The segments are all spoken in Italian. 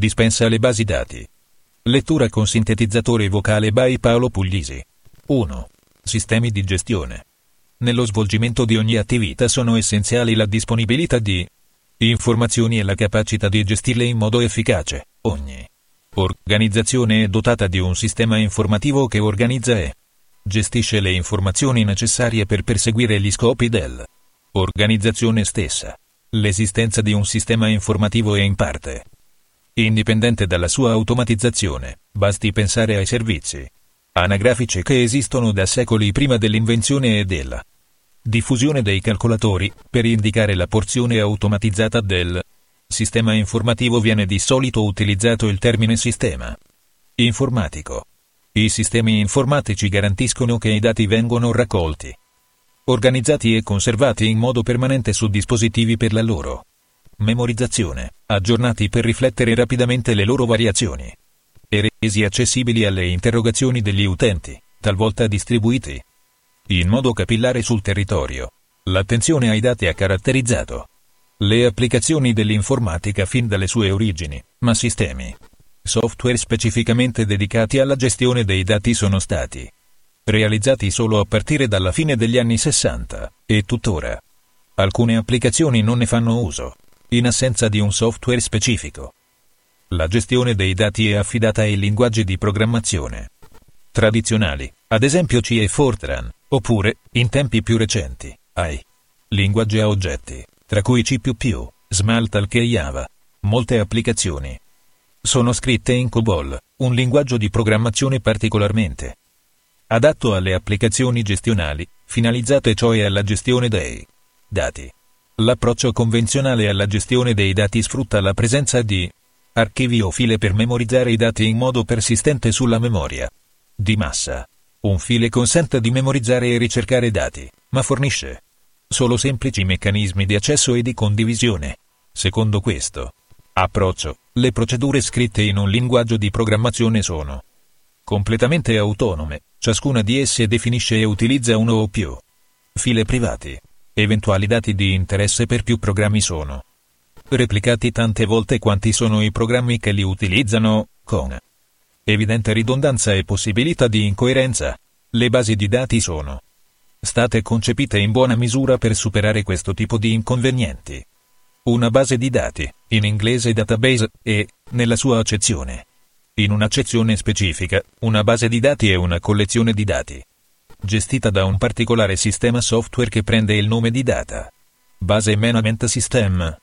Dispensa le basi dati. Lettura con sintetizzatore vocale by Paolo Puglisi. 1. Sistemi di gestione. Nello svolgimento di ogni attività sono essenziali la disponibilità di informazioni e la capacità di gestirle in modo efficace. Ogni organizzazione è dotata di un sistema informativo che organizza e gestisce le informazioni necessarie per perseguire gli scopi dell'organizzazione stessa. L'esistenza di un sistema informativo è in parte indipendente dalla sua automatizzazione. Basti pensare ai servizi anagrafici che esistono da secoli prima dell'invenzione e della diffusione dei calcolatori. Per indicare la porzione automatizzata del sistema informativo viene di solito utilizzato il termine sistema informatico. I sistemi informatici garantiscono che i dati vengono raccolti, organizzati e conservati in modo permanente su dispositivi per la loro memorizzazione, aggiornati per riflettere rapidamente le loro variazioni e resi accessibili alle interrogazioni degli utenti, talvolta distribuiti in modo capillare sul territorio. L'attenzione ai dati ha caratterizzato le applicazioni dell'informatica fin dalle sue origini, ma sistemi software specificamente dedicati alla gestione dei dati sono stati realizzati solo a partire dalla fine degli anni 60, e tuttora alcune applicazioni non ne fanno uso, in assenza di un software specifico. La gestione dei dati è affidata ai linguaggi di programmazione tradizionali, ad esempio C e Fortran, oppure, in tempi più recenti, ai linguaggi a oggetti, tra cui C++, Smalltalk e Java. Molte applicazioni sono scritte in COBOL, un linguaggio di programmazione particolarmente adatto alle applicazioni gestionali, finalizzate cioè alla gestione dei dati. L'approccio convenzionale alla gestione dei dati sfrutta la presenza di archivi o file per memorizzare i dati in modo persistente sulla memoria di massa. Un file consente di memorizzare e ricercare dati, ma fornisce solo semplici meccanismi di accesso e di condivisione. Secondo questo approccio, le procedure scritte in un linguaggio di programmazione sono completamente autonome, ciascuna di esse definisce e utilizza uno o più file privati. Eventuali dati di interesse per più programmi sono replicati tante volte quanti sono i programmi che li utilizzano, con evidente ridondanza e possibilità di incoerenza. Le basi di dati sono state concepite in buona misura per superare questo tipo di inconvenienti. Una base di dati, in inglese database, è, nella sua accezione, in un'accezione specifica, una base di dati è una collezione di dati gestita da un particolare sistema software che prende il nome di Data Base Management System,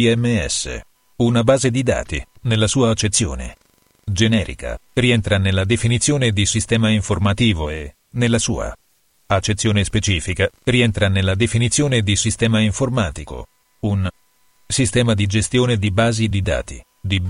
DBMS. Una base di dati, nella sua accezione generica, rientra nella definizione di sistema informativo e, nella sua accezione specifica, rientra nella definizione di sistema informatico. Un sistema di gestione di basi di dati,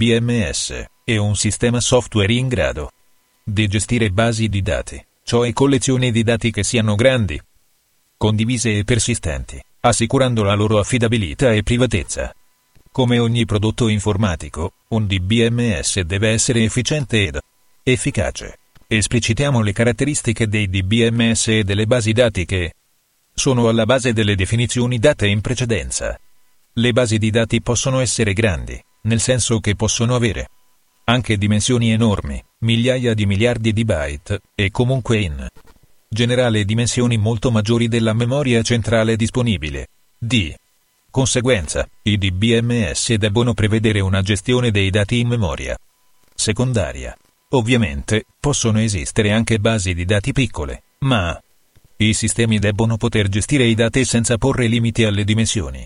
DBMS, è un sistema software in grado di gestire basi di dati, cioè collezioni di dati che siano grandi, condivise e persistenti, assicurando la loro affidabilità e privatezza. Come ogni prodotto informatico, un DBMS deve essere efficiente ed efficace. Esplicitiamo le caratteristiche dei DBMS e delle basi dati che sono alla base delle definizioni date in precedenza. Le basi di dati possono essere grandi, nel senso che possono avere anche dimensioni enormi, migliaia di miliardi di byte, e comunque in generale dimensioni molto maggiori della memoria centrale disponibile. Di conseguenza, i DBMS debbono prevedere una gestione dei dati in memoria secondaria. Ovviamente, possono esistere anche basi di dati piccole, ma i sistemi debbono poter gestire i dati senza porre limiti alle dimensioni.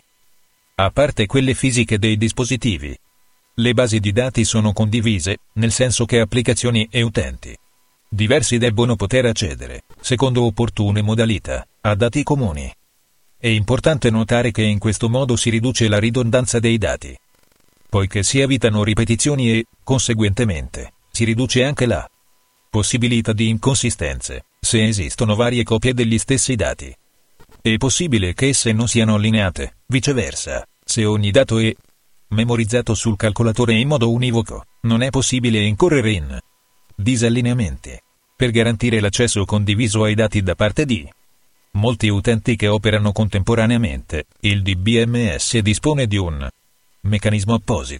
A parte quelle fisiche dei dispositivi, le basi di dati sono condivise, nel senso che applicazioni e utenti diversi debbono poter accedere, secondo opportune modalità, a dati comuni. È importante notare che in questo modo si riduce la ridondanza dei dati, poiché si evitano ripetizioni e, conseguentemente, si riduce anche la possibilità di inconsistenze, se esistono varie copie degli stessi dati. È possibile che esse non siano allineate, viceversa, se ogni dato è memorizzato sul calcolatore in modo univoco, non è possibile incorrere in disallineamenti. Per garantire l'accesso condiviso ai dati da parte di molti utenti che operano contemporaneamente, il DBMS dispone di un meccanismo apposito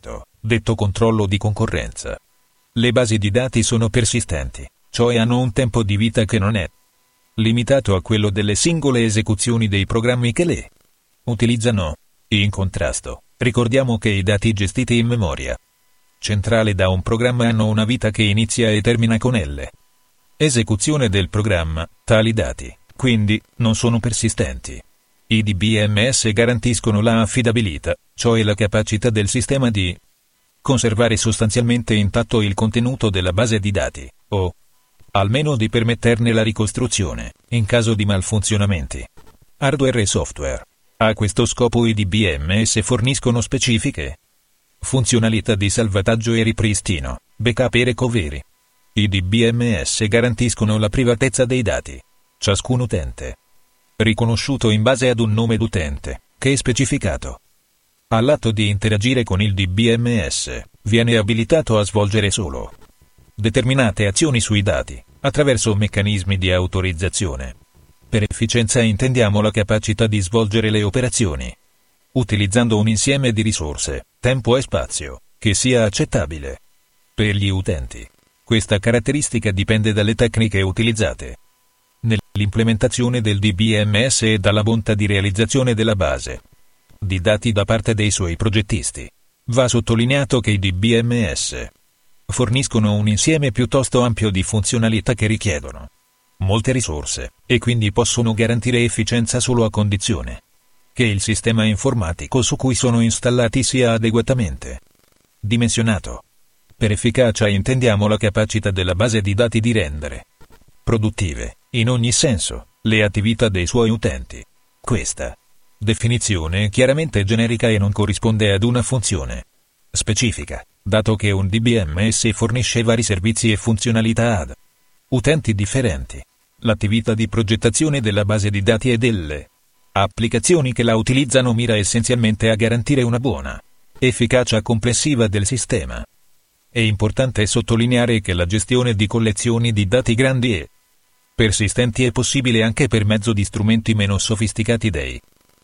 detto controllo di concorrenza. Le basi di dati sono persistenti, cioè hanno un tempo di vita che non è limitato a quello delle singole esecuzioni dei programmi che le utilizzano. In contrasto, ricordiamo che i dati gestiti in memoria centrale da un programma hanno una vita che inizia e termina con l'esecuzione del programma. Tali dati, quindi, non sono persistenti. I DBMS garantiscono la affidabilità, cioè la capacità del sistema di conservare sostanzialmente intatto il contenuto della base di dati, o almeno di permetterne la ricostruzione, in caso di malfunzionamenti hardware e software. A questo scopo i DBMS forniscono specifiche funzionalità di salvataggio e ripristino, backup e recovery. I DBMS garantiscono la privatezza dei dati. Ciascun utente, riconosciuto in base ad un nome d'utente, che è specificato all'atto di interagire con il DBMS, viene abilitato a svolgere solo determinate azioni sui dati, attraverso meccanismi di autorizzazione. Per efficienza intendiamo la capacità di svolgere le operazioni utilizzando un insieme di risorse, tempo e spazio, che sia accettabile per gli utenti. Questa caratteristica dipende dalle tecniche utilizzate nell'implementazione del DBMS e dalla bontà di realizzazione della base di dati da parte dei suoi progettisti. Va sottolineato che i DBMS forniscono un insieme piuttosto ampio di funzionalità che richiedono molte risorse, e quindi possono garantire efficienza solo a condizione che il sistema informatico su cui sono installati sia adeguatamente dimensionato. Per efficacia intendiamo la capacità della base di dati di rendere produttive, in ogni senso, le attività dei suoi utenti. Questa definizione è chiaramente generica e non corrisponde ad una funzione specifica, dato che un DBMS fornisce vari servizi e funzionalità ad utenti differenti. L'attività di progettazione della base di dati e delle applicazioni che la utilizzano mira essenzialmente a garantire una buona efficacia complessiva del sistema. È importante sottolineare che la gestione di collezioni di dati grandi e persistenti è possibile anche per mezzo di strumenti meno sofisticati dei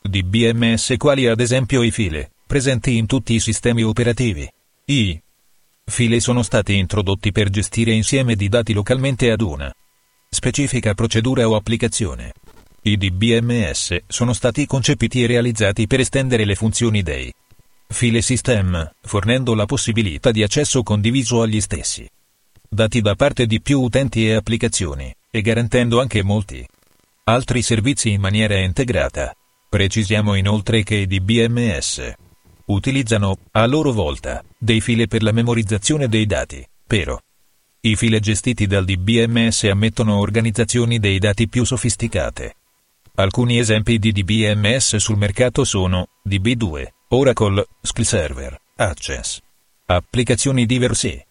DBMS, quali ad esempio i file, presenti in tutti i sistemi operativi. I file sono stati introdotti per gestire insieme di dati localmente ad una specifica procedura o applicazione. I DBMS sono stati concepiti e realizzati per estendere le funzioni dei file system, fornendo la possibilità di accesso condiviso agli stessi dati da parte di più utenti e applicazioni, e garantendo anche molti altri servizi in maniera integrata. Precisiamo inoltre che i DBMS utilizzano, a loro volta, dei file per la memorizzazione dei dati, però i file gestiti dal DBMS ammettono organizzazioni dei dati più sofisticate. Alcuni esempi di DBMS sul mercato sono DB2, Oracle, SQL Server, Access. Applicazioni diverse,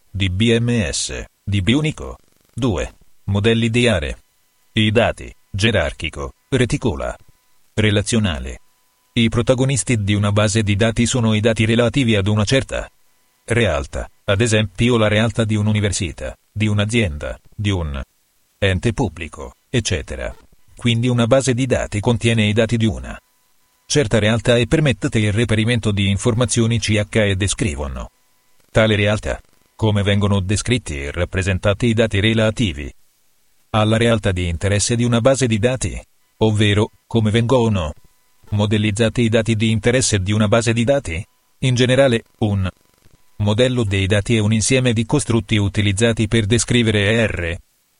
DBMS, DB-Unico. 2. Modelli di aree. I dati, gerarchico, reticola, relazionale. I protagonisti di una base di dati sono i dati relativi ad una certa realtà, ad esempio la realtà di un'università, di un'azienda, di un ente pubblico, eccetera. Quindi una base di dati contiene i dati di una certa realtà e permette il reperimento di informazioni CH e descrivono tale realtà. Come vengono descritti e rappresentati i dati relativi alla realtà di interesse di una base di dati, ovvero, come vengono modellizzati i dati di interesse di una base di dati? In generale, un modello dei dati è un insieme di costrutti utilizzati per descrivere R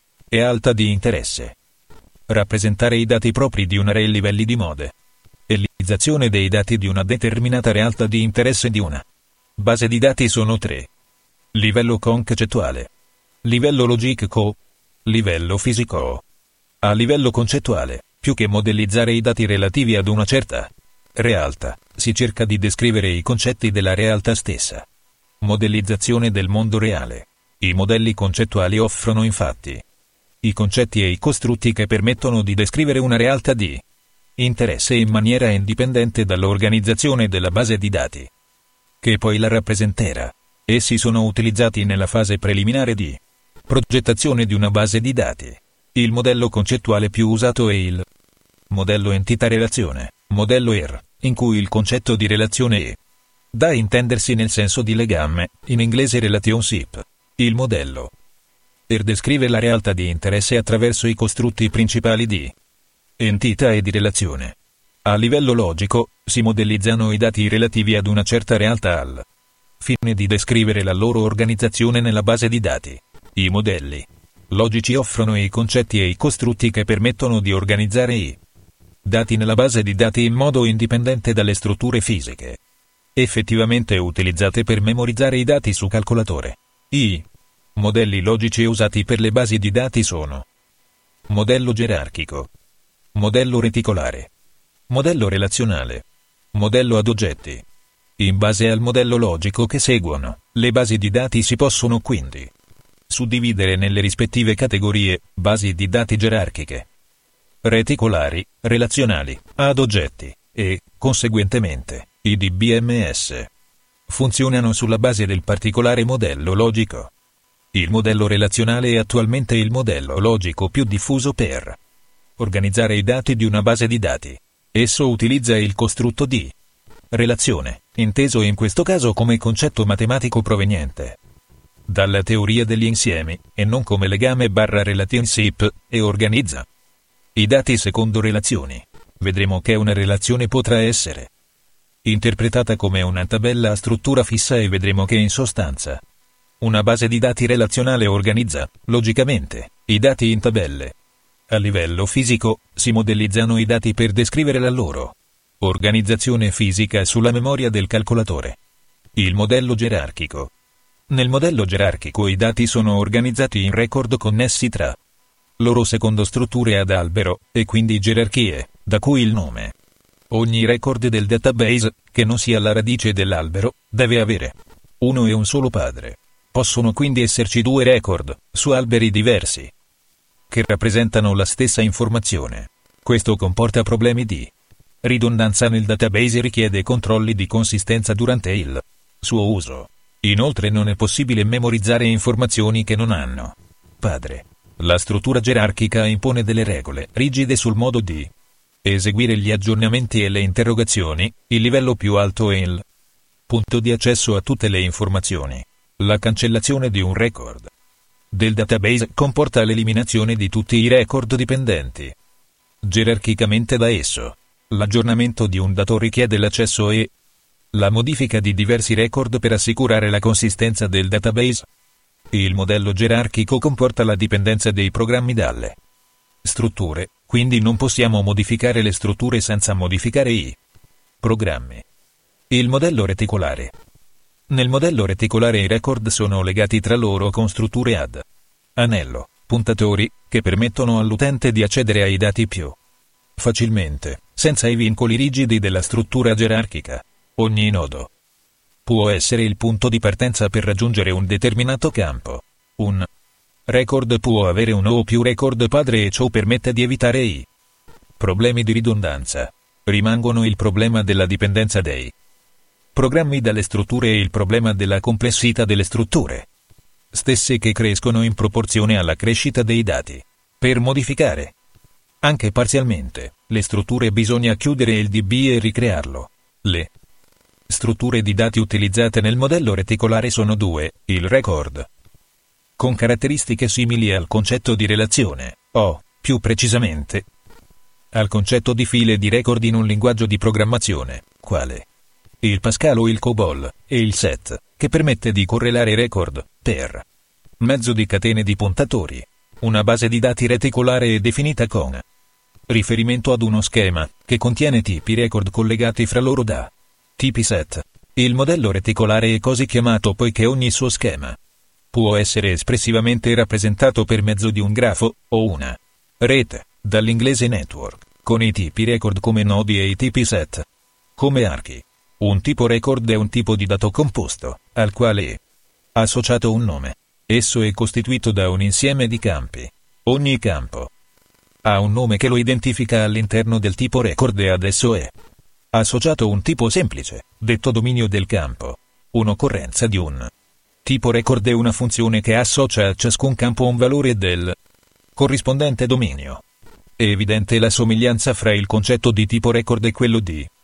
e alta di interesse. Rappresentare i dati propri di un array livelli di mode. Realizzazione dei dati di una determinata realtà di interesse di una base di dati sono 3. Livello concettuale. Livello logico. Livello fisico. A livello concettuale, più che modellizzare i dati relativi ad una certa realtà, si cerca di descrivere i concetti della realtà stessa. Modellizzazione del mondo reale. I modelli concettuali offrono infatti i concetti e i costrutti che permettono di descrivere una realtà di interesse in maniera indipendente dall'organizzazione della base di dati, che poi la rappresenterà. Essi sono utilizzati nella fase preliminare di progettazione di una base di dati. Il modello concettuale più usato è il modello entità-relazione, modello ER, in cui il concetto di relazione è Da a intendersi nel senso di legame, in inglese relationship. Il modello. Per descrivere la realtà di interesse attraverso i costrutti principali di entità e di relazione. A livello logico, si modellizzano i dati relativi ad una certa realtà al fine di descrivere la loro organizzazione nella base di dati. I modelli logici offrono i concetti e i costrutti che permettono di organizzare i dati nella base di dati in modo indipendente dalle strutture fisiche effettivamente utilizzate per memorizzare i dati su calcolatore. I modelli logici usati per le basi di dati sono modello gerarchico, modello reticolare, modello relazionale, modello ad oggetti. In base al modello logico che seguono, le basi di dati si possono quindi suddividere nelle rispettive categorie: basi di dati gerarchiche, reticolari, relazionali, ad oggetti, e, conseguentemente, i DBMS. Funzionano sulla base del particolare modello logico. Il modello relazionale è attualmente il modello logico più diffuso per organizzare i dati di una base di dati. Esso utilizza il costrutto di relazione, inteso in questo caso come concetto matematico proveniente dalla teoria degli insiemi, e non come legame/relationship, e organizza i dati secondo relazioni. Vedremo che una relazione potrà essere interpretata come una tabella a struttura fissa e vedremo che in sostanza una base di dati relazionale organizza, logicamente, i dati in tabelle. A livello fisico, si modellizzano i dati per descrivere la loro organizzazione fisica sulla memoria del calcolatore. Il modello gerarchico. Nel modello gerarchico i dati sono organizzati in record connessi tra loro secondo strutture ad albero, e quindi gerarchie, da cui il nome. Ogni record del database, che non sia la radice dell'albero, deve avere uno e un solo padre. Possono quindi esserci due record, su alberi diversi, che rappresentano la stessa informazione. Questo comporta problemi di ridondanza nel database e richiede controlli di consistenza durante il suo uso. Inoltre non è possibile memorizzare informazioni che non hanno padre. La struttura gerarchica impone delle regole rigide sul modo di eseguire gli aggiornamenti e le interrogazioni. Il livello più alto è il punto di accesso a tutte le informazioni. La cancellazione di un record del database comporta l'eliminazione di tutti i record dipendenti gerarchicamente da esso. L'aggiornamento di un dato richiede l'accesso e la modifica di diversi record per assicurare la consistenza del database. Il modello gerarchico comporta la dipendenza dei programmi dalle strutture, quindi non possiamo modificare le strutture senza modificare i programmi. Il modello reticolare. Nel modello reticolare i record sono legati tra loro con strutture ad anello, puntatori, che permettono all'utente di accedere ai dati più facilmente, senza i vincoli rigidi della struttura gerarchica. Ogni nodo può essere il punto di partenza per raggiungere un determinato campo. Un record può avere uno o più record padre e ciò permette di evitare i problemi di ridondanza. Rimangono il problema della dipendenza dei programmi dalle strutture e il problema della complessità delle strutture stesse, che crescono in proporzione alla crescita dei dati. Per modificare, anche parzialmente, le strutture bisogna chiudere il DB e ricrearlo. Le strutture di dati utilizzate nel modello reticolare sono due: il record, con caratteristiche simili al concetto di relazione, o, più precisamente, al concetto di file di record in un linguaggio di programmazione, quale il Pascal o il COBOL, e il set, che permette di correlare record per mezzo di catene di puntatori. Una base di dati reticolare è definita con riferimento ad uno schema, che contiene tipi record collegati fra loro da tipi set. Il modello reticolare è così chiamato poiché ogni suo schema può essere espressivamente rappresentato per mezzo di un grafo, o una rete, dall'inglese network, con i tipi record come nodi e i tipi set come archi. Un tipo record è un tipo di dato composto, al quale è associato un nome. Esso è costituito da un insieme di campi. Ogni campo ha un nome che lo identifica all'interno del tipo record e ad esso è associato un tipo semplice, detto dominio del campo. Un'occorrenza di un tipo record è una funzione che associa a ciascun campo un valore del corrispondente dominio. È evidente la somiglianza fra il concetto di tipo record e quello di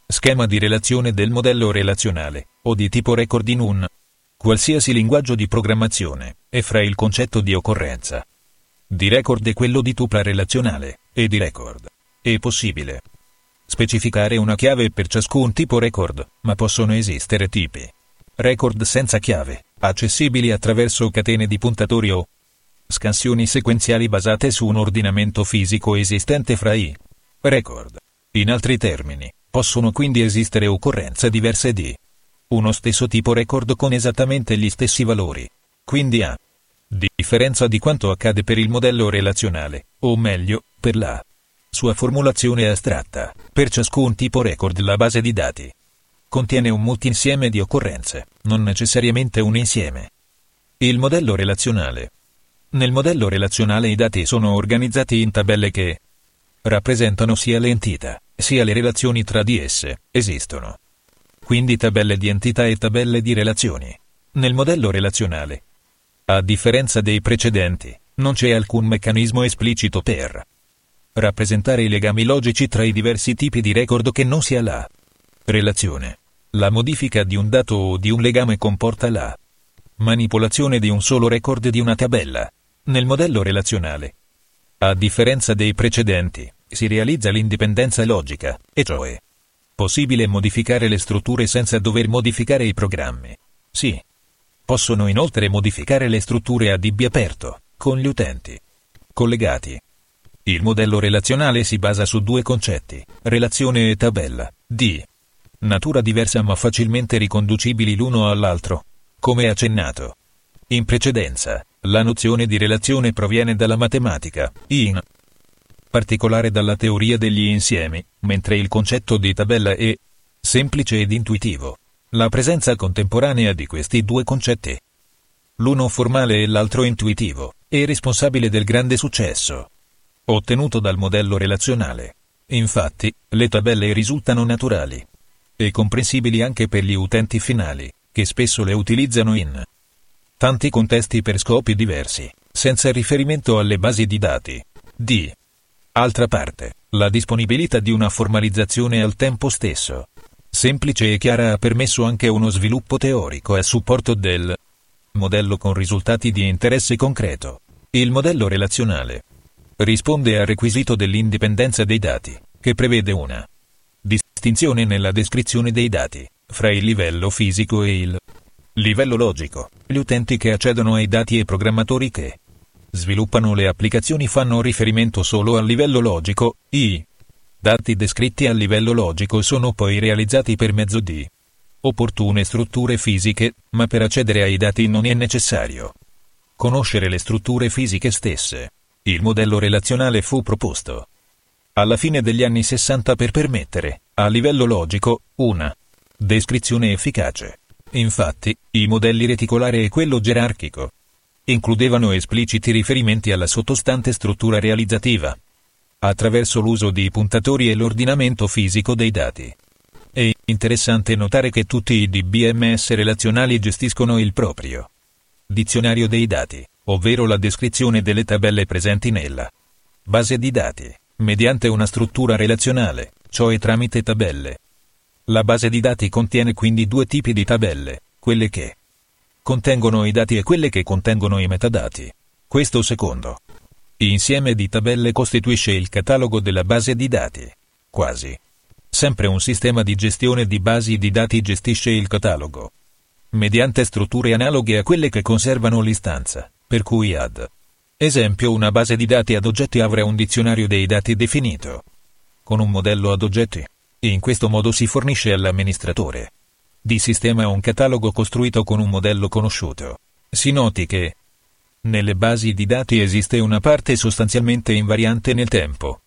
schema di relazione del modello relazionale, o di tipo record in un qualsiasi linguaggio di programmazione, e fra il concetto di occorrenza di record e quello di tupla relazionale, e di record. È possibile specificare una chiave per ciascun tipo record, ma possono esistere tipi record senza chiave, accessibili attraverso catene di puntatori o scansioni sequenziali basate su un ordinamento fisico esistente fra i record. In altri termini, possono quindi esistere occorrenze diverse di uno stesso tipo record con esattamente gli stessi valori. Quindi a differenza di quanto accade per il modello relazionale, o meglio, per la sua formulazione astratta, per ciascun tipo record la base di dati contiene un multinsieme di occorrenze, non necessariamente un insieme. Il modello relazionale. Nel modello relazionale i dati sono organizzati in tabelle che rappresentano sia le entità, sia le relazioni tra di esse. Esistono quindi tabelle di entità e tabelle di relazioni. Nel modello relazionale, a differenza dei precedenti, non c'è alcun meccanismo esplicito per rappresentare i legami logici tra i diversi tipi di record che non sia la relazione. La modifica di un dato o di un legame comporta la manipolazione di un solo record di una tabella. Nel modello relazionale, a differenza dei precedenti, si realizza l'indipendenza logica, e cioè possibile modificare le strutture senza dover modificare i programmi. Si possono inoltre modificare le strutture a DB aperto, con gli utenti collegati. Il modello relazionale si basa su due concetti, relazione e tabella, di natura diversa ma facilmente riconducibili l'uno all'altro. Come accennato in precedenza, la nozione di relazione proviene dalla matematica, in particolare dalla teoria degli insiemi, mentre il concetto di tabella è semplice ed intuitivo. La presenza contemporanea di questi due concetti, l'uno formale e l'altro intuitivo, è responsabile del grande successo ottenuto dal modello relazionale. Infatti, le tabelle risultano naturali e comprensibili anche per gli utenti finali, che spesso le utilizzano in tanti contesti per scopi diversi, senza riferimento alle basi di dati. Di altra parte, la disponibilità di una formalizzazione al tempo stesso, semplice e chiara, ha permesso anche uno sviluppo teorico a supporto del modello con risultati di interesse concreto. Il modello relazionale risponde al requisito dell'indipendenza dei dati, che prevede una distinzione nella descrizione dei dati fra il livello fisico e il livello logico. Gli utenti che accedono ai dati e i programmatori che sviluppano le applicazioni fanno riferimento solo al livello logico. I dati descritti a livello logico sono poi realizzati per mezzo di opportune strutture fisiche, ma per accedere ai dati non è necessario conoscere le strutture fisiche stesse. Il modello relazionale fu proposto alla fine degli anni 60 per permettere, a livello logico, una descrizione efficace. Infatti, i modelli reticolare e quello gerarchico includevano espliciti riferimenti alla sottostante struttura realizzativa attraverso l'uso di puntatori e l'ordinamento fisico dei dati. È interessante notare che tutti i DBMS relazionali gestiscono il proprio dizionario dei dati, ovvero la descrizione delle tabelle presenti nella base di dati, mediante una struttura relazionale, cioè tramite tabelle. La base di dati contiene quindi due tipi di tabelle, quelle che contengono i dati e quelle che contengono i metadati. Questo secondo insieme di tabelle costituisce il catalogo della base di dati. Quasi sempre un sistema di gestione di basi di dati gestisce il catalogo mediante strutture analoghe a quelle che conservano l'istanza, per cui ad esempio una base di dati ad oggetti avrà un dizionario dei dati definito con un modello ad oggetti. In questo modo si fornisce all'amministratore di sistema un catalogo costruito con un modello conosciuto. Si noti che nelle basi di dati esiste una parte sostanzialmente invariante nel tempo,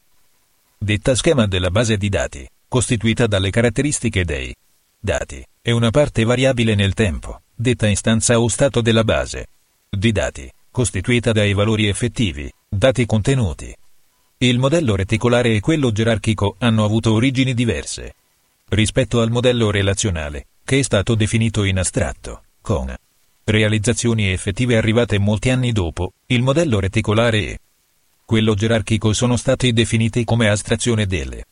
detta schema della base di dati, costituita dalle caratteristiche dei dati, e una parte variabile nel tempo, detta istanza o stato della base di dati, costituita dai valori effettivi, dati contenuti. Il modello reticolare e quello gerarchico hanno avuto origini diverse rispetto al modello relazionale, che è stato definito in astratto, con realizzazioni effettive arrivate molti anni dopo. Il modello reticolare e quello gerarchico sono stati definiti come astrazione delle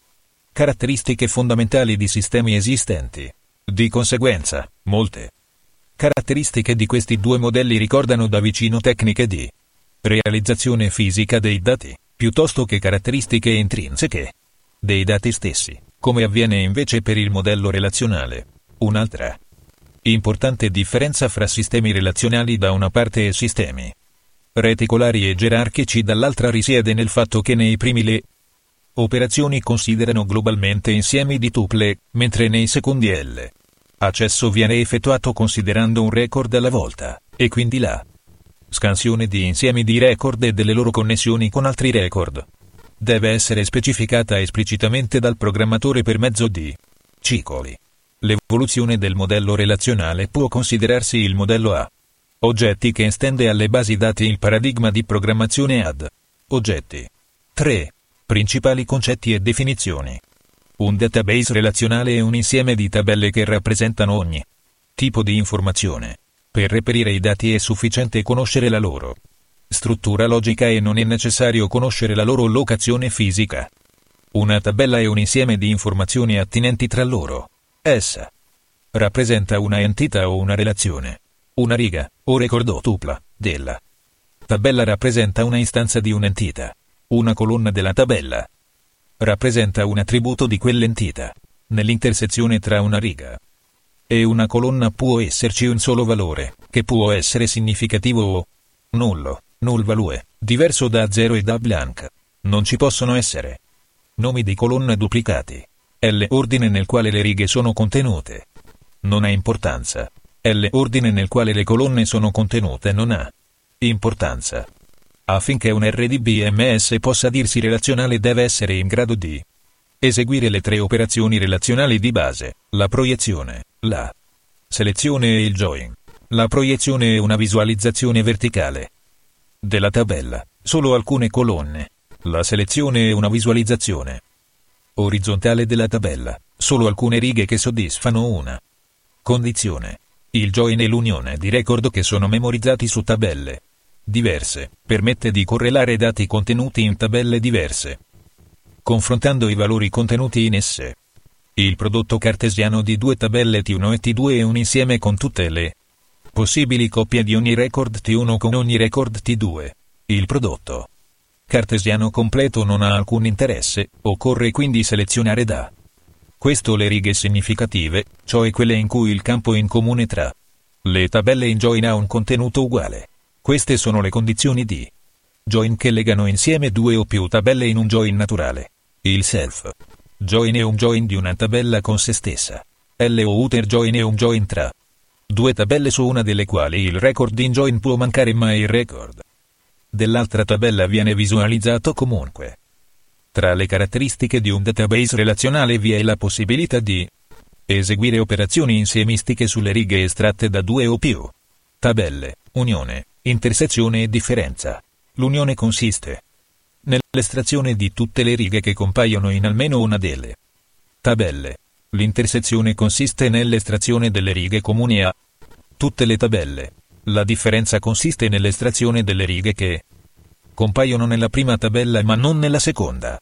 Caratteristiche fondamentali di sistemi esistenti. Di conseguenza, molte caratteristiche di questi due modelli ricordano da vicino tecniche di realizzazione fisica dei dati, piuttosto che caratteristiche intrinseche dei dati stessi, come avviene invece per il modello relazionale. Un'altra importante differenza fra sistemi relazionali da una parte e sistemi reticolari e gerarchici dall'altra risiede nel fatto che nei primi le operazioni considerano globalmente insiemi di tuple, mentre nei secondi l'accesso viene effettuato considerando un record alla volta, e quindi la scansione di insiemi di record e delle loro connessioni con altri record deve essere specificata esplicitamente dal programmatore per mezzo di cicli. L'evoluzione del modello relazionale può considerarsi il modello a oggetti che estende alle basi dati il paradigma di programmazione ad oggetti. 3. Principali concetti e definizioni. Un database relazionale è un insieme di tabelle che rappresentano ogni tipo di informazione. Per reperire i dati è sufficiente conoscere la loro struttura logica e non è necessario conoscere la loro locazione fisica. Una tabella è un insieme di informazioni attinenti tra loro. Essa rappresenta una entità o una relazione. Una riga, o record o tupla, della tabella rappresenta una istanza di un'entità. Una colonna della tabella rappresenta un attributo di quell'entità. Nell'intersezione tra una riga e una colonna può esserci un solo valore, che può essere significativo o nullo, null value, diverso da 0 e da blank. Non ci possono essere nomi di colonna duplicati. L'ordine nel quale le righe sono contenute non ha importanza. L'ordine nel quale le colonne sono contenute non ha importanza. Affinché un RDBMS possa dirsi relazionale deve essere in grado di eseguire le tre operazioni relazionali di base: la proiezione, la selezione e il join. La proiezione è una visualizzazione verticale della tabella, solo alcune colonne. La selezione è una visualizzazione orizzontale della tabella, solo alcune righe che soddisfano una condizione. Il join è l'unione di record che sono memorizzati su tabelle diverse, permette di correlare dati contenuti in tabelle diverse, confrontando i valori contenuti in esse. Il prodotto cartesiano di due tabelle T1 e T2 è un insieme con tutte le possibili coppie di ogni record T1 con ogni record T2. Il prodotto cartesiano completo non ha alcun interesse, occorre quindi selezionare da questo le righe significative, cioè quelle in cui il campo in comune tra le tabelle in join ha un contenuto uguale. Queste sono le condizioni di join che legano insieme due o più tabelle in un join naturale. Il self join è un join di una tabella con se stessa. L'outer join è un join tra due tabelle su una delle quali il record in join può mancare ma il record dell'altra tabella viene visualizzato comunque. Tra le caratteristiche di un database relazionale vi è la possibilità di eseguire operazioni insiemistiche sulle righe estratte da due o più tabelle, unione, intersezione e differenza. L'unione consiste nell'estrazione di tutte le righe che compaiono in almeno una delle tabelle. L'intersezione consiste nell'estrazione delle righe comuni a tutte le tabelle. La differenza consiste nell'estrazione delle righe che compaiono nella prima tabella ma non nella seconda.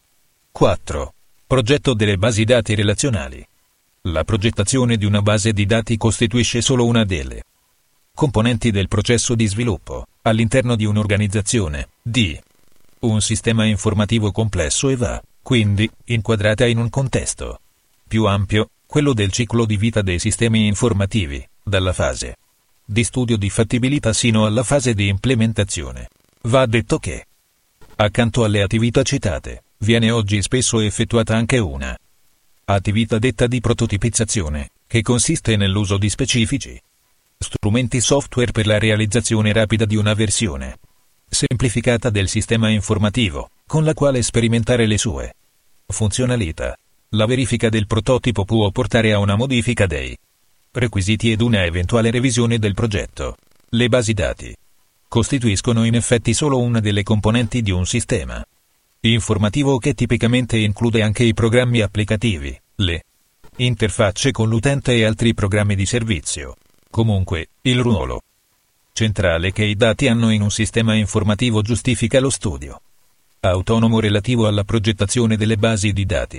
4. Progetto delle basi dati relazionali. La progettazione di una base di dati costituisce solo una delle componenti del processo di sviluppo, all'interno di un'organizzazione, di un sistema informativo complesso e va, quindi, inquadrata in un contesto più ampio, quello del ciclo di vita dei sistemi informativi, dalla fase di studio di fattibilità sino alla fase di implementazione. Va detto che, accanto alle attività citate, viene oggi spesso effettuata anche una attività detta di prototipizzazione, che consiste nell'uso di specifici strumenti software per la realizzazione rapida di una versione semplificata del sistema informativo, con la quale sperimentare le sue funzionalità. La verifica del prototipo può portare a una modifica dei requisiti ed una eventuale revisione del progetto. Le basi dati costituiscono in effetti solo una delle componenti di un sistema informativo che tipicamente include anche i programmi applicativi, le interfacce con l'utente e altri programmi di servizio. Comunque, il ruolo centrale che i dati hanno in un sistema informativo giustifica lo studio autonomo relativo alla progettazione delle basi di dati.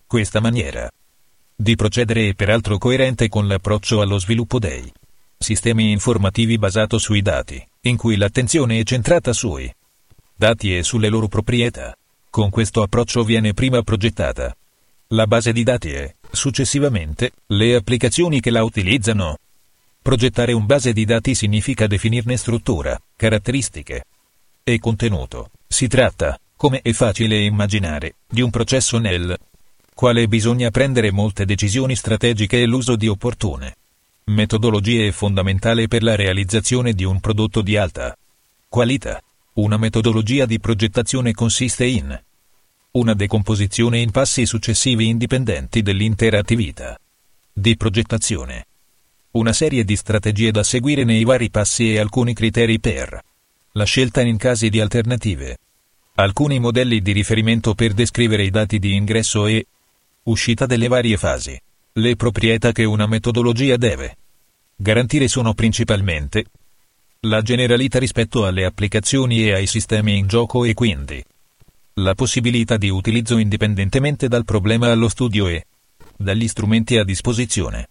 Questa maniera di procedere è peraltro coerente con l'approccio allo sviluppo dei sistemi informativi basato sui dati, in cui l'attenzione è centrata sui dati e sulle loro proprietà. Con questo approccio viene prima progettata la base di dati e, successivamente, le applicazioni che la utilizzano. Progettare un base di dati significa definirne struttura, caratteristiche e contenuto. Si tratta, come è facile immaginare, di un processo nel quale bisogna prendere molte decisioni strategiche e l'uso di opportune metodologie è fondamentale per la realizzazione di un prodotto di alta qualità. Una metodologia di progettazione consiste in una decomposizione in passi successivi indipendenti dell'intera attività di progettazione, una serie di strategie da seguire nei vari passi e alcuni criteri per la scelta in casi di alternative, alcuni modelli di riferimento per descrivere i dati di ingresso e uscita delle varie fasi. Le proprietà che una metodologia deve garantire sono principalmente la generalità rispetto alle applicazioni e ai sistemi in gioco e quindi la possibilità di utilizzo indipendentemente dal problema allo studio e dagli strumenti a disposizione,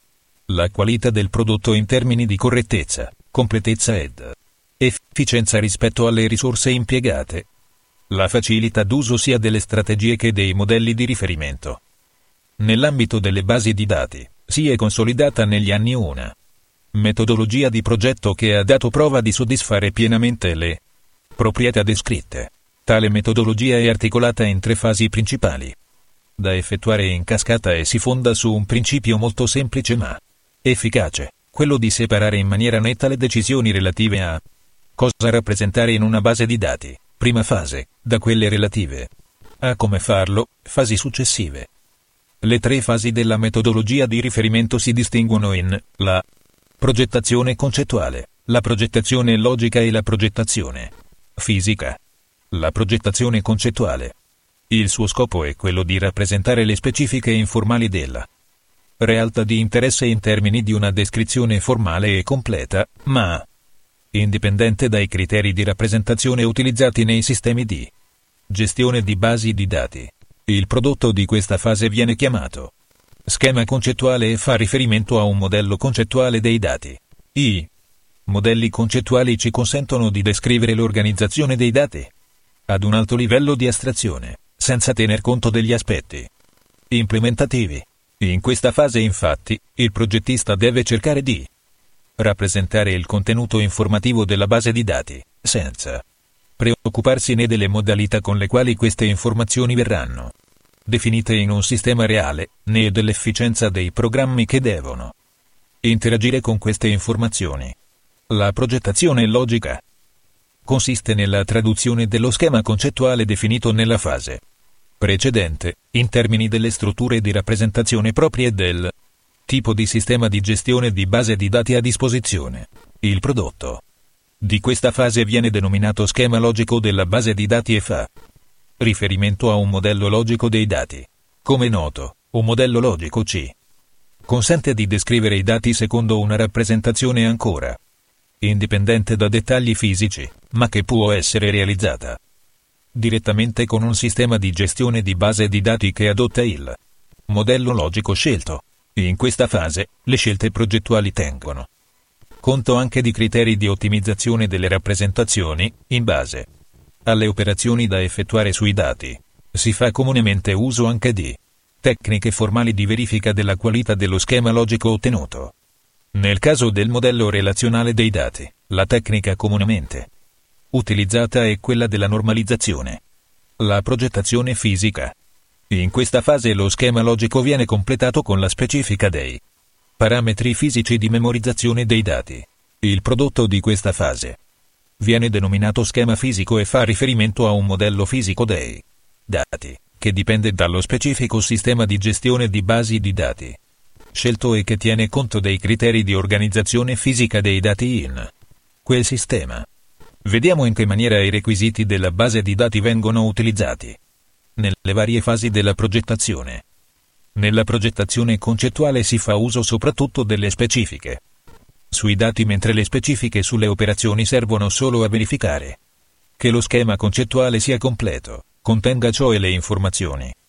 la qualità del prodotto in termini di correttezza, completezza ed efficienza rispetto alle risorse impiegate, la facilità d'uso sia delle strategie che dei modelli di riferimento. Nell'ambito delle basi di dati, si è consolidata negli anni una metodologia di progetto che ha dato prova di soddisfare pienamente le proprietà descritte. Tale metodologia è articolata in 3 fasi principali, da effettuare in cascata e si fonda su un principio molto semplice ma efficace, quello di separare in maniera netta le decisioni relative a cosa rappresentare in una base di dati, prima fase, da quelle relative a come farlo, fasi successive. Le 3 fasi della metodologia di riferimento si distinguono in la progettazione concettuale, la progettazione logica e la progettazione fisica. La progettazione concettuale. Il suo scopo è quello di rappresentare le specifiche informali della realtà di interesse in termini di una descrizione formale e completa, ma indipendente dai criteri di rappresentazione utilizzati nei sistemi di gestione di basi di dati. Il prodotto di questa fase viene chiamato schema concettuale e fa riferimento a un modello concettuale dei dati. I modelli concettuali ci consentono di descrivere l'organizzazione dei dati ad un alto livello di astrazione, senza tener conto degli aspetti implementativi. In questa fase, infatti, il progettista deve cercare di rappresentare il contenuto informativo della base di dati, senza preoccuparsi né delle modalità con le quali queste informazioni verranno definite in un sistema reale, né dell'efficienza dei programmi che devono interagire con queste informazioni. La progettazione logica consiste nella traduzione dello schema concettuale definito nella fase precedente, in termini delle strutture di rappresentazione proprie del tipo di sistema di gestione di base di dati a disposizione. Il prodotto di questa fase viene denominato schema logico della base di dati e fa riferimento a un modello logico dei dati. Come noto, un modello logico C consente di descrivere i dati secondo una rappresentazione ancora indipendente da dettagli fisici, ma che può essere realizzata direttamente con un sistema di gestione di base di dati che adotta il modello logico scelto. In questa fase, le scelte progettuali tengono conto anche di criteri di ottimizzazione delle rappresentazioni, in base alle operazioni da effettuare sui dati. Si fa comunemente uso anche di tecniche formali di verifica della qualità dello schema logico ottenuto. Nel caso del modello relazionale dei dati, la tecnica comunemente utilizzata è quella della normalizzazione. La progettazione fisica. In questa fase lo schema logico viene completato con la specifica dei parametri fisici di memorizzazione dei dati. Il prodotto di questa fase viene denominato schema fisico e fa riferimento a un modello fisico dei dati, che dipende dallo specifico sistema di gestione di basi di dati scelto e che tiene conto dei criteri di organizzazione fisica dei dati in quel sistema. Vediamo in che maniera i requisiti della base di dati vengono utilizzati nelle varie fasi della progettazione. Nella progettazione concettuale si fa uso soprattutto delle specifiche sui dati, mentre le specifiche sulle operazioni servono solo a verificare che lo schema concettuale sia completo, contenga cioè le informazioni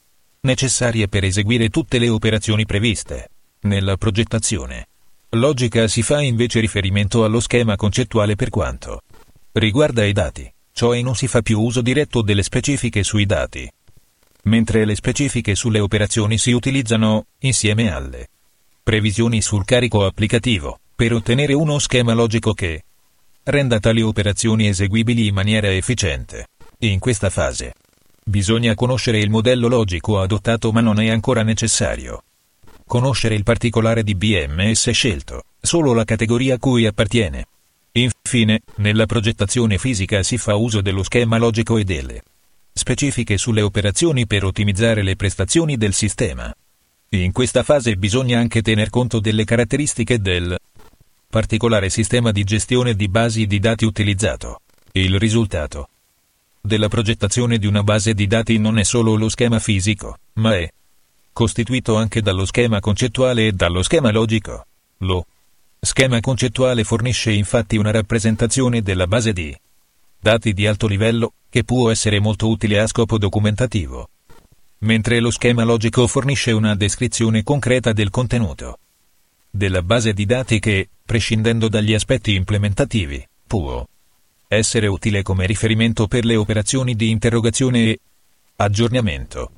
necessarie per eseguire tutte le operazioni previste. Nella progettazione logica si fa invece riferimento allo schema concettuale per quanto riguarda i dati, cioè non si fa più uso diretto delle specifiche sui dati, mentre le specifiche sulle operazioni si utilizzano, insieme alle previsioni sul carico applicativo, per ottenere uno schema logico che renda tali operazioni eseguibili in maniera efficiente. In questa fase bisogna conoscere il modello logico adottato, ma non è ancora necessario conoscere il particolare di BMS scelto, solo la categoria a cui appartiene. Infine, nella progettazione fisica si fa uso dello schema logico e delle specifiche sulle operazioni per ottimizzare le prestazioni del sistema. In questa fase bisogna anche tener conto delle caratteristiche del particolare sistema di gestione di basi di dati utilizzato. Il risultato della progettazione di una base di dati non è solo lo schema fisico, ma è costituito anche dallo schema concettuale e dallo schema logico. Lo schema concettuale fornisce infatti una rappresentazione della base di dati di alto livello, che può essere molto utile a scopo documentativo, mentre lo schema logico fornisce una descrizione concreta del contenuto della base di dati che, prescindendo dagli aspetti implementativi, può essere utile come riferimento per le operazioni di interrogazione e aggiornamento.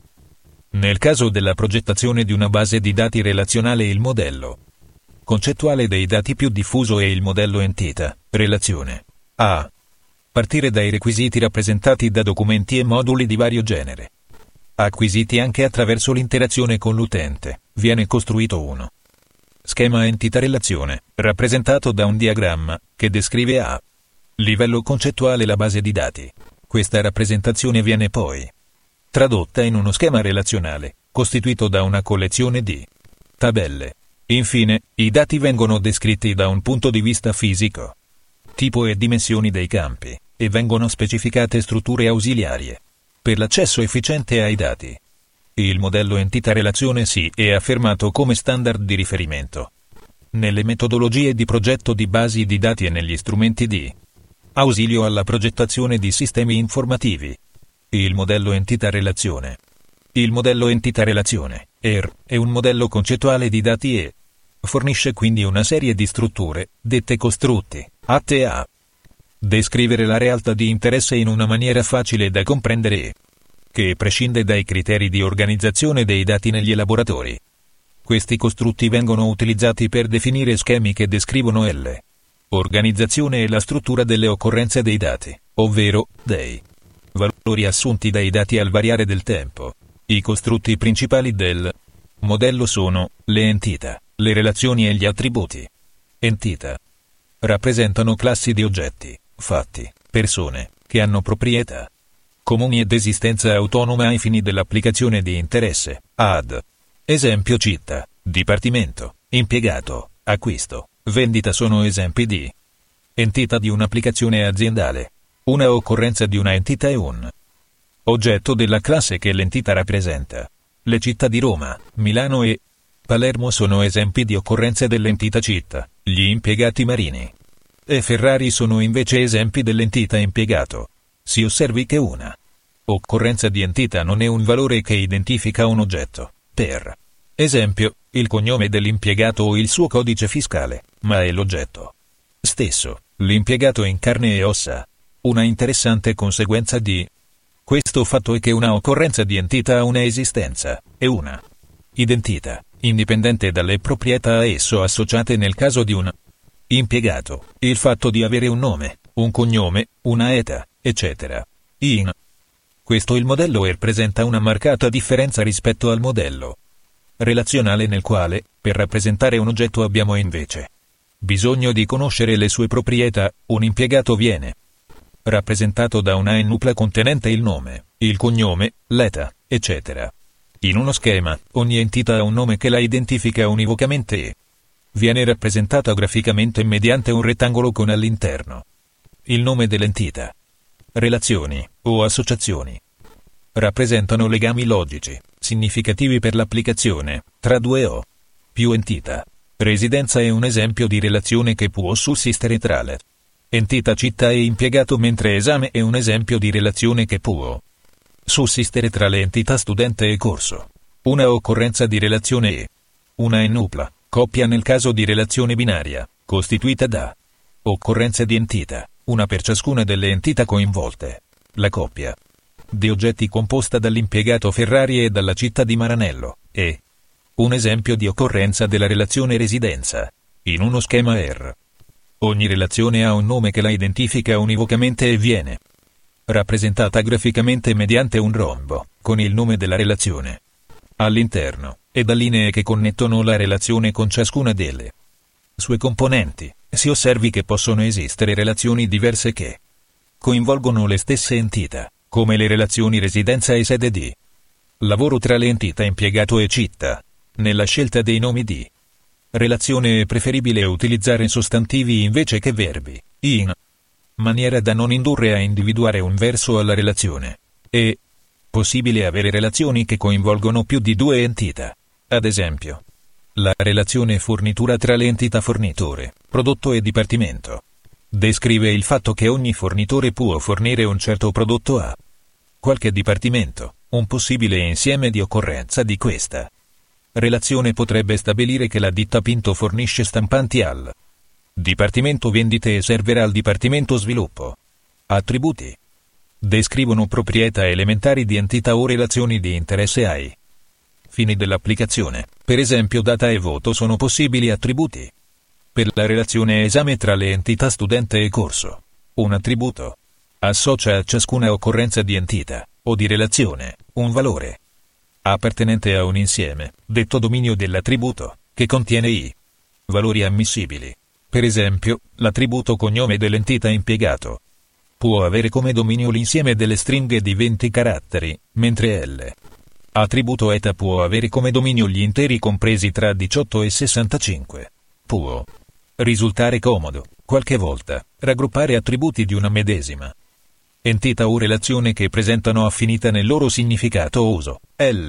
Nel caso della progettazione di una base di dati relazionale, il modello concettuale dei dati più diffuso è il modello entità, relazione. A partire dai requisiti rappresentati da documenti e moduli di vario genere, acquisiti anche attraverso l'interazione con l'utente, viene costruito uno schema entità-relazione, rappresentato da un diagramma, che descrive a livello concettuale la base di dati. Questa rappresentazione viene poi tradotta in uno schema relazionale, costituito da una collezione di tabelle. Infine, i dati vengono descritti da un punto di vista fisico, tipo e dimensioni dei campi, e vengono specificate strutture ausiliarie per l'accesso efficiente ai dati. Il modello entità-relazione si è affermato come standard di riferimento nelle metodologie di progetto di basi di dati e negli strumenti di ausilio alla progettazione di sistemi informativi. Il modello entità-relazione. Il modello entità-relazione, ER, è un modello concettuale di dati e fornisce quindi una serie di strutture, dette costrutti, atte a descrivere la realtà di interesse in una maniera facile da comprendere e che prescinde dai criteri di organizzazione dei dati negli elaboratori. Questi costrutti vengono utilizzati per definire schemi che descrivono l'organizzazione e la struttura delle occorrenze dei dati, ovvero dei valori assunti dai dati al variare del tempo. I costrutti principali del modello sono le entità, le relazioni e gli attributi. Entità rappresentano classi di oggetti, fatti, persone, che hanno proprietà comuni ed esistenza autonoma ai fini dell'applicazione di interesse. Ad esempio città, dipartimento, impiegato, acquisto, vendita sono esempi di entità di un'applicazione aziendale. Una occorrenza di una entità è un oggetto della classe che l'entità rappresenta. Le città di Roma, Milano e Palermo sono esempi di occorrenze dell'entità città. Gli impiegati marini e Ferrari sono invece esempi dell'entità impiegato. Si osservi che una occorrenza di entità non è un valore che identifica un oggetto, per esempio, il cognome dell'impiegato o il suo codice fiscale, ma è l'oggetto stesso, l'impiegato in carne e ossa. Una interessante conseguenza di questo fatto è che una occorrenza di entità ha una esistenza e una identità, indipendente dalle proprietà a esso associate. Nel caso di un impiegato, il fatto di avere un nome, un cognome, una età, eccetera. In questo il modello ER presenta una marcata differenza rispetto al modello relazionale, nel quale, per rappresentare un oggetto abbiamo invece bisogno di conoscere le sue proprietà. Un impiegato viene rappresentato da una nupla contenente il nome, il cognome, l'età, eccetera. In uno schema, ogni entità ha un nome che la identifica univocamente e viene rappresentata graficamente mediante un rettangolo con all'interno il nome dell'entità. Relazioni, o associazioni, rappresentano legami logici, significativi per l'applicazione, tra due o più entità. Residenza è un esempio di relazione che può sussistere tra le entità città e impiegato, mentre esame è un esempio di relazione che può sussistere tra le entità studente e corso. Una occorrenza di relazione E. Una ennupla, coppia nel caso di relazione binaria, costituita da occorrenze di entità, una per ciascuna delle entità coinvolte. La coppia di oggetti composta dall'impiegato Ferrari e dalla città di Maranello, e un esempio di occorrenza della relazione residenza, in uno schema R. Ogni relazione ha un nome che la identifica univocamente e viene rappresentata graficamente mediante un rombo, con il nome della relazione all'interno, e da linee che connettono la relazione con ciascuna delle sue componenti. Si osservi che possono esistere relazioni diverse che coinvolgono le stesse entità, come le relazioni residenza e sede di lavoro tra le entità impiegato e città. Nella scelta dei nomi di relazione è preferibile utilizzare sostantivi invece che verbi, in maniera da non indurre a individuare un verso alla relazione. È possibile avere relazioni che coinvolgono più di due entità. Ad esempio, la relazione fornitura tra le entità fornitore, prodotto e dipartimento descrive il fatto che ogni fornitore può fornire un certo prodotto a qualche dipartimento. Un possibile insieme di occorrenza di questa relazione potrebbe stabilire che la ditta Pinto fornisce stampanti al dipartimento vendite e server al dipartimento sviluppo. Attributi descrivono proprietà elementari di entità o relazioni di interesse ai fini dell'applicazione. Per esempio data e voto sono possibili attributi per la relazione esame tra le entità studente e corso. Un attributo associa a ciascuna occorrenza di entità o di relazione un valore appartenente a un insieme, detto dominio dell'attributo, che contiene i valori ammissibili. Per esempio, l'attributo cognome dell'entità impiegato può avere come dominio l'insieme delle stringhe di 20 caratteri, mentre l'attributo eta può avere come dominio gli interi compresi tra 18 e 65. Può risultare comodo, qualche volta, raggruppare attributi di una medesima entità o relazione che presentano affinità nel loro significato o uso.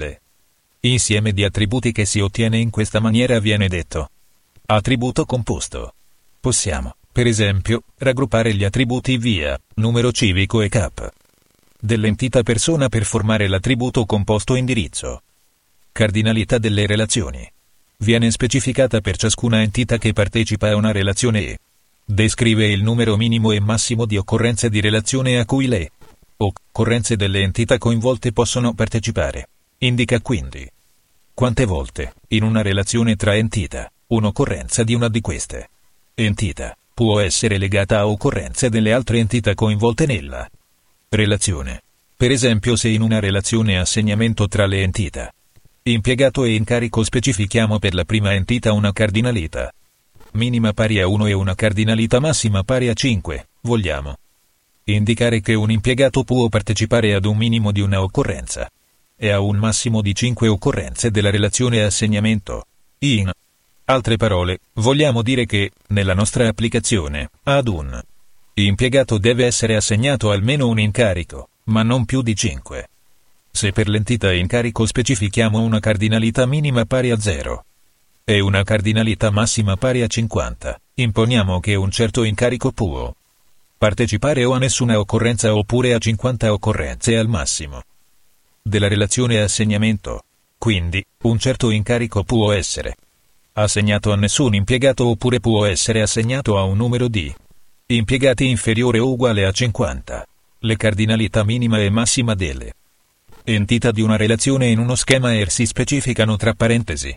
Insieme di attributi che si ottiene in questa maniera viene detto attributo composto. Possiamo, per esempio, raggruppare gli attributi via numero civico e cap dell'entità persona per formare l'attributo composto indirizzo. Cardinalità delle relazioni. Viene specificata per ciascuna entità che partecipa a una relazione e descrive il numero minimo e massimo di occorrenze di relazione a cui le occorrenze delle entità coinvolte possono partecipare. Indica quindi quante volte, in una relazione tra entità, un'occorrenza di una di queste entità può essere legata a occorrenze delle altre entità coinvolte nella relazione. Per esempio, se in una relazione assegnamento tra le entità impiegato e incarico specifichiamo per la prima entità una cardinalità minima pari a 1 e una cardinalità massima pari a 5, vogliamo indicare che un impiegato può partecipare ad un minimo di una occorrenza e a un massimo di 5 occorrenze della relazione assegnamento. In altre parole, vogliamo dire che, nella nostra applicazione, ad un impiegato deve essere assegnato almeno un incarico, ma non più di 5. Se per l'entità incarico specifichiamo una cardinalità minima pari a 0 e una cardinalità massima pari a 50, imponiamo che un certo incarico può partecipare o a nessuna occorrenza oppure a 50 occorrenze al massimo della relazione assegnamento. Quindi, un certo incarico può essere assegnato a nessun impiegato oppure può essere assegnato a un numero di impiegati inferiore o uguale a 50. Le cardinalità minima e massima delle entità di una relazione in uno schema R si specificano tra parentesi.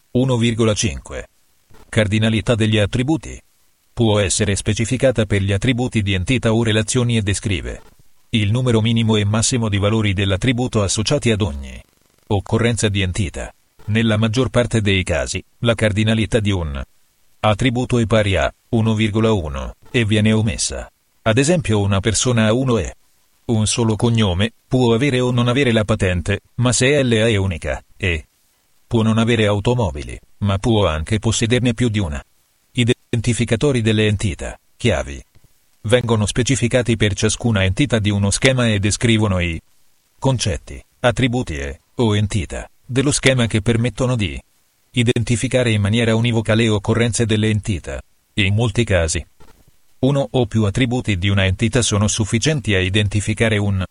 1,5. Cardinalità degli attributi. Può essere specificata per gli attributi di entità o relazioni e descrive il numero minimo e massimo di valori dell'attributo associati ad ogni occorrenza di entità. Nella maggior parte dei casi, la cardinalità di un attributo è pari a 1,1 e viene omessa. Ad esempio, una persona ha 1 e un solo cognome, può avere o non avere la patente, ma se LA è unica, e può non avere automobili, ma può anche possederne più di una. Identificatori delle entità, chiavi, vengono specificati per ciascuna entità di uno schema e descrivono i concetti, attributi o entità dello schema che permettono di identificare in maniera univoca le occorrenze delle entità. In molti casi, uno o più attributi di una entità sono sufficienti a identificare un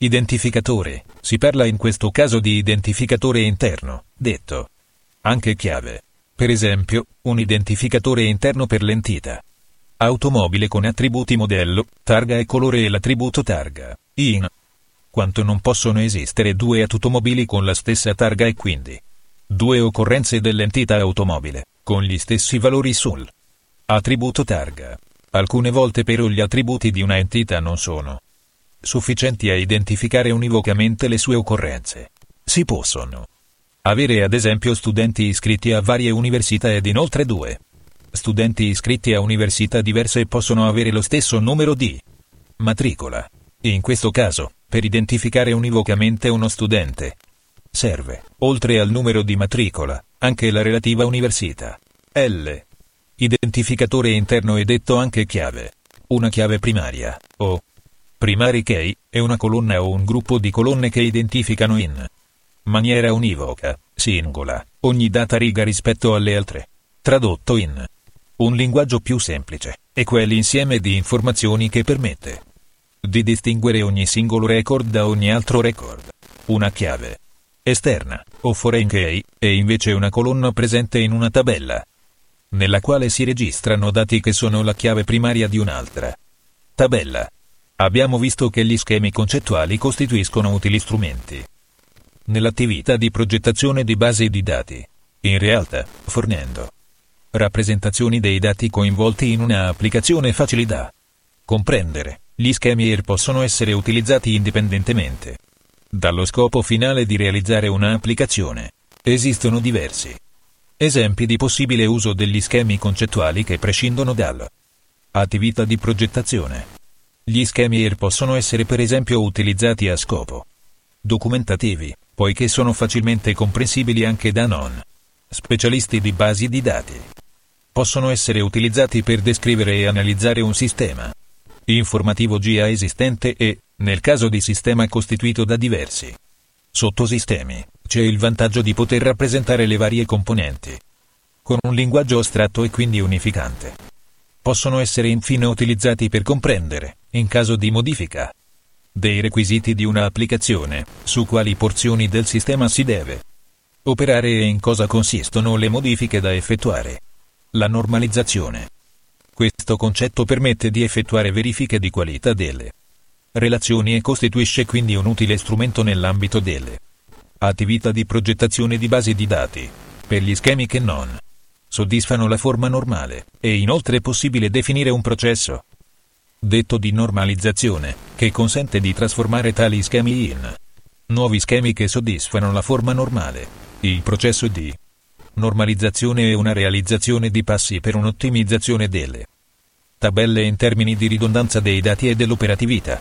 Identificatore. Si parla in questo caso di identificatore interno, detto anche chiave. Per esempio, un identificatore interno per l'entità automobile con attributi modello, targa e colore e l'attributo targa, in quanto non possono esistere due automobili con la stessa targa e quindi due occorrenze dell'entità automobile, con gli stessi valori sul attributo targa. Alcune volte però gli attributi di una entità non sono sufficienti a identificare univocamente le sue occorrenze. Si possono avere ad esempio studenti iscritti a varie università ed inoltre due studenti iscritti a università diverse possono avere lo stesso numero di matricola. In questo caso, per identificare univocamente uno studente, serve, oltre al numero di matricola, anche la relativa università. L. Identificatore interno è detto anche chiave. Una chiave primaria, o primary key, è una colonna o un gruppo di colonne che identificano in maniera univoca, singola, ogni data riga rispetto alle altre. Tradotto in un linguaggio più semplice, è quell'insieme di informazioni che permette di distinguere ogni singolo record da ogni altro record. Una chiave esterna, o foreign key, è invece una colonna presente in una tabella, nella quale si registrano dati che sono la chiave primaria di un'altra tabella. Abbiamo visto che gli schemi concettuali costituiscono utili strumenti nell'attività di progettazione di basi di dati, in realtà, fornendo rappresentazioni dei dati coinvolti in una applicazione facili da comprendere. Gli schemi ER possono essere utilizzati indipendentemente dallo scopo finale di realizzare un'applicazione. Esistono diversi esempi di possibile uso degli schemi concettuali che prescindono dall'attività di progettazione. Gli schemi ER possono essere per esempio utilizzati a scopo documentativi, poiché sono facilmente comprensibili anche da non specialisti di basi di dati. Possono essere utilizzati per descrivere e analizzare un sistema informativo già esistente e, nel caso di sistema costituito da diversi sottosistemi, c'è il vantaggio di poter rappresentare le varie componenti con un linguaggio astratto e quindi unificante. Possono essere infine utilizzati per comprendere, in caso di modifica dei requisiti di una applicazione, su quali porzioni del sistema si deve operare e in cosa consistono le modifiche da effettuare. La normalizzazione. Questo concetto permette di effettuare verifiche di qualità delle relazioni e costituisce quindi un utile strumento nell'ambito delle attività di progettazione di basi di dati. Per gli schemi che non soddisfano la forma normale, è inoltre possibile definire un processo detto di normalizzazione, che consente di trasformare tali schemi in nuovi schemi che soddisfano la forma normale. Il processo di normalizzazione è una realizzazione di passi per un'ottimizzazione delle tabelle in termini di ridondanza dei dati e dell'operatività.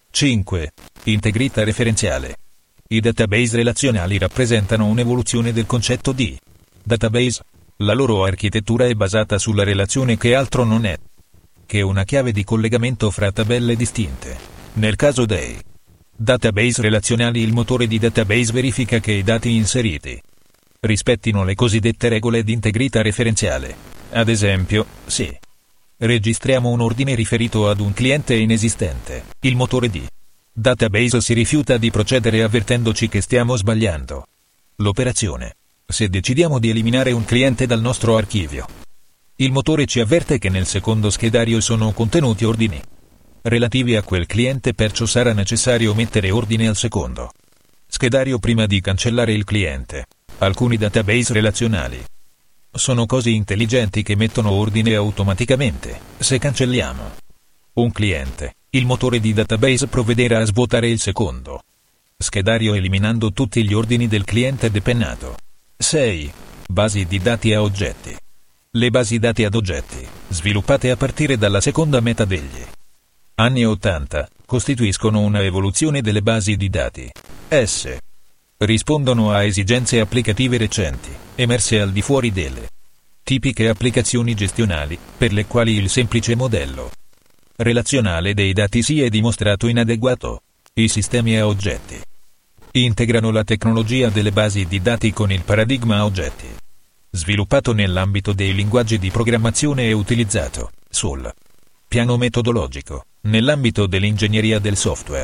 5. Integrità referenziale. I database relazionali rappresentano un'evoluzione del concetto di database. La loro architettura è basata sulla relazione che altro non è che una chiave di collegamento fra tabelle distinte. Nel caso dei database relazionali, il motore di database verifica che i dati inseriti rispettino le cosiddette regole di integrità referenziale. Ad esempio, se registriamo un ordine riferito ad un cliente inesistente, il motore di database si rifiuta di procedere avvertendoci che stiamo sbagliando l'operazione. Se decidiamo di eliminare un cliente dal nostro archivio, il motore ci avverte che nel secondo schedario sono contenuti ordini relativi a quel cliente, perciò sarà necessario mettere ordine al secondo schedario prima di cancellare il cliente. Alcuni database relazionali sono così intelligenti che mettono ordine automaticamente. Se cancelliamo un cliente, il motore di database provvederà a svuotare il secondo schedario eliminando tutti gli ordini del cliente depennato. 6. Basi di dati a oggetti. Le basi dati ad oggetti, sviluppate a partire dalla seconda metà degli anni 80, costituiscono una evoluzione delle basi di dati. Esse rispondono a esigenze applicative recenti, emerse al di fuori delle tipiche applicazioni gestionali, per le quali il semplice modello relazionale dei dati si è dimostrato inadeguato. I sistemi a oggetti integrano la tecnologia delle basi di dati con il paradigma a oggetti, sviluppato nell'ambito dei linguaggi di programmazione e utilizzato, sul piano metodologico, nell'ambito dell'ingegneria del software.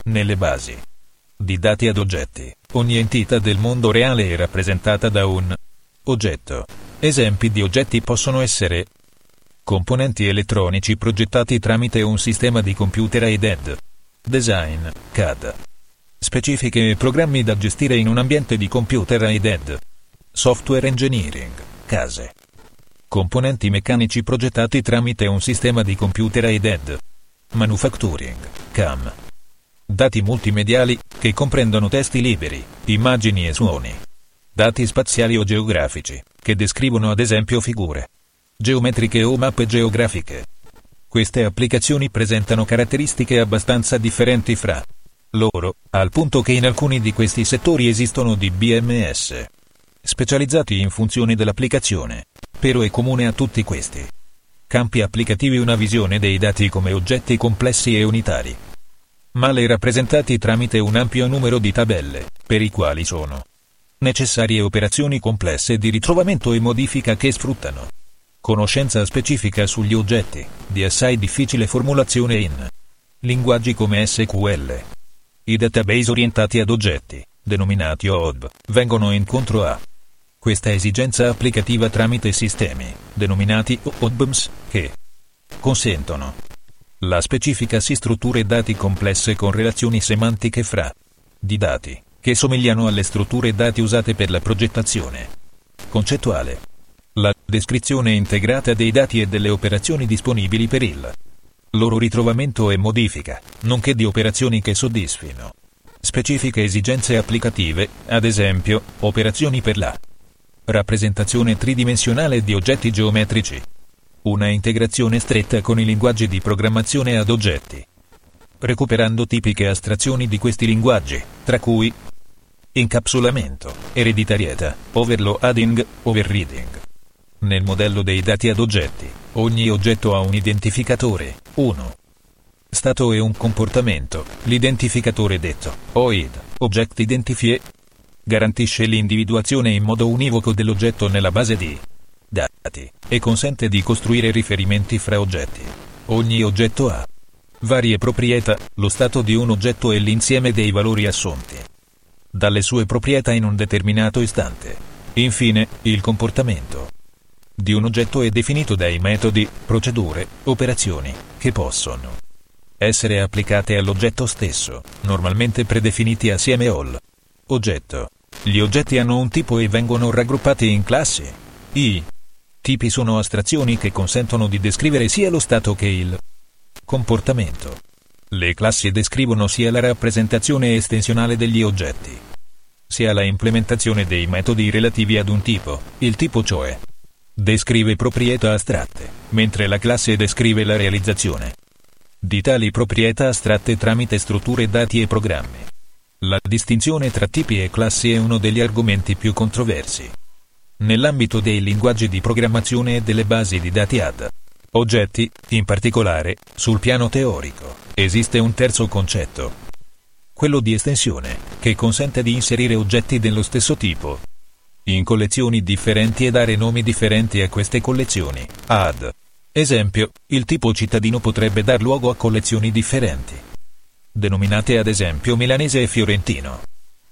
Nelle basi di dati ad oggetti, ogni entità del mondo reale è rappresentata da un oggetto. Esempi di oggetti possono essere componenti elettronici progettati tramite un sistema di computer aided, design, CAD, specifiche e programmi da gestire in un ambiente di computer aided, software engineering, case, componenti meccanici progettati tramite un sistema di computer aided, manufacturing, CAM, dati multimediali, che comprendono testi liberi, immagini e suoni, dati spaziali o geografici, che descrivono ad esempio figure geometriche o mappe geografiche. Queste applicazioni presentano caratteristiche abbastanza differenti fra loro, al punto che in alcuni di questi settori esistono DBMS specializzati in funzioni dell'applicazione. Però è comune a tutti questi campi applicativi una visione dei dati come oggetti complessi e unitari, male rappresentati tramite un ampio numero di tabelle, per i quali sono necessarie operazioni complesse di ritrovamento e modifica che sfruttano conoscenza specifica sugli oggetti, di assai difficile formulazione in linguaggi come SQL. I database orientati ad oggetti, denominati OOB, vengono incontro a questa esigenza applicativa tramite sistemi, denominati OOBMS, che consentono la specifica si strutture dati complesse con relazioni semantiche fra di dati, che somigliano alle strutture dati usate per la progettazione concettuale, la descrizione integrata dei dati e delle operazioni disponibili per il loro ritrovamento e modifica, nonché di operazioni che soddisfino specifiche esigenze applicative, ad esempio, operazioni per la rappresentazione tridimensionale di oggetti geometrici. Una integrazione stretta con i linguaggi di programmazione ad oggetti, recuperando tipiche astrazioni di questi linguaggi, tra cui incapsulamento, ereditarietà, overloading, overreading. Nel modello dei dati ad oggetti, ogni oggetto ha un identificatore, uno stato e un comportamento. L'identificatore detto OID, Object Identifier, garantisce l'individuazione in modo univoco dell'oggetto nella base di dati, e consente di costruire riferimenti fra oggetti. Ogni oggetto ha varie proprietà, lo stato di un oggetto è l'insieme dei valori assunti dalle sue proprietà in un determinato istante. Infine, il comportamento di un oggetto è definito dai metodi, procedure, operazioni, che possono essere applicate all'oggetto stesso, normalmente predefiniti assieme al oggetto. Gli oggetti hanno un tipo e vengono raggruppati in classi. I tipi sono astrazioni che consentono di descrivere sia lo stato che il comportamento. Le classi descrivono sia la rappresentazione estensionale degli oggetti, sia la implementazione dei metodi relativi ad un tipo. Il tipo, cioè, descrive proprietà astratte, mentre la classe descrive la realizzazione di tali proprietà astratte tramite strutture dati e programmi. La distinzione tra tipi e classi è uno degli argomenti più controversi nell'ambito dei linguaggi di programmazione e delle basi di dati ad oggetti. In particolare, sul piano teorico, esiste un terzo concetto, quello di estensione, che consente di inserire oggetti dello stesso tipo in collezioni differenti e dare nomi differenti a queste collezioni. Ad esempio, il tipo cittadino potrebbe dar luogo a collezioni differenti, denominate ad esempio milanese e fiorentino.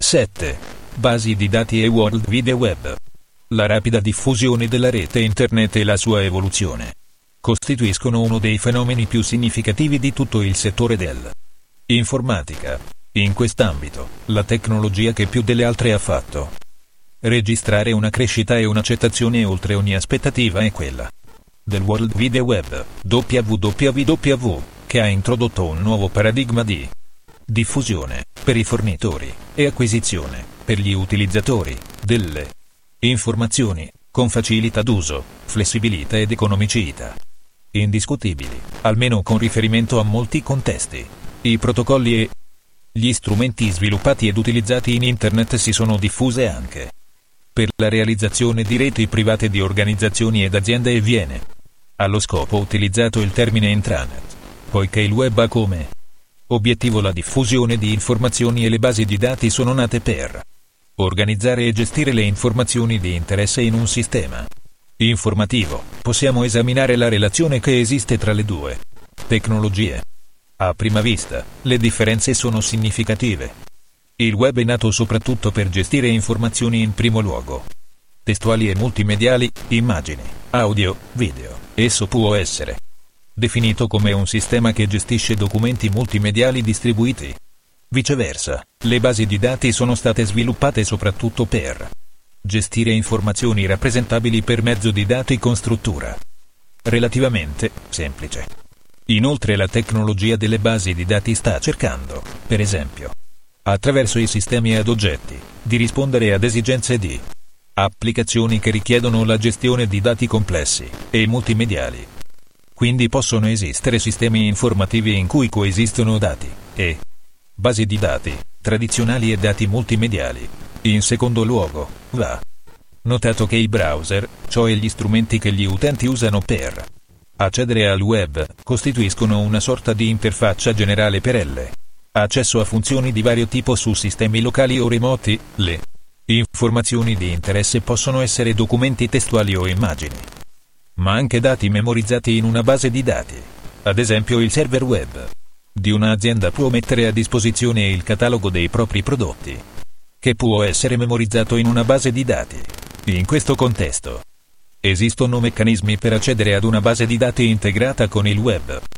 7. Basi di dati e World Wide Web. La rapida diffusione della rete internet e la sua evoluzione costituiscono uno dei fenomeni più significativi di tutto il settore dell'informatica. In quest'ambito, la tecnologia che più delle altre ha fatto registrare una crescita e un'accettazione oltre ogni aspettativa è quella del World Wide Web, WWW, che ha introdotto un nuovo paradigma di diffusione per i fornitori e acquisizione per gli utilizzatori delle informazioni, con facilità d'uso, flessibilità ed economicità indiscutibili, almeno con riferimento a molti contesti. I protocolli e gli strumenti sviluppati ed utilizzati in Internet si sono diffuse anche per la realizzazione di reti private di organizzazioni ed aziende e viene allo scopo utilizzato il termine intranet, poiché il web ha come obiettivo la diffusione di informazioni e le basi di dati sono nate per organizzare e gestire le informazioni di interesse in un sistema informativo. Possiamo esaminare la relazione che esiste tra le due tecnologie A prima vista, le differenze sono significative. Il web è nato soprattutto per gestire informazioni in primo luogo. Testuali e multimediali, immagini, audio, video. Esso può essere definito come un sistema che gestisce documenti multimediali distribuiti. Viceversa, le basi di dati sono state sviluppate soprattutto per gestire informazioni rappresentabili per mezzo di dati con struttura relativamente semplice. Inoltre la tecnologia delle basi di dati sta cercando, per esempio, attraverso i sistemi ad oggetti, di rispondere ad esigenze di applicazioni che richiedono la gestione di dati complessi e multimediali. Quindi possono esistere sistemi informativi in cui coesistono dati e basi di dati tradizionali e dati multimediali. In secondo luogo, va notato che i browser, cioè gli strumenti che gli utenti usano per accedere al web, costituiscono una sorta di interfaccia generale per l'accesso a funzioni di vario tipo su sistemi locali o remoti. Le informazioni di interesse possono essere documenti testuali o immagini, ma anche dati memorizzati in una base di dati. Ad esempio il server web di un'azienda può mettere a disposizione il catalogo dei propri prodotti, che può essere memorizzato in una base di dati. In questo contesto, esistono meccanismi per accedere ad una base di dati integrata con il web.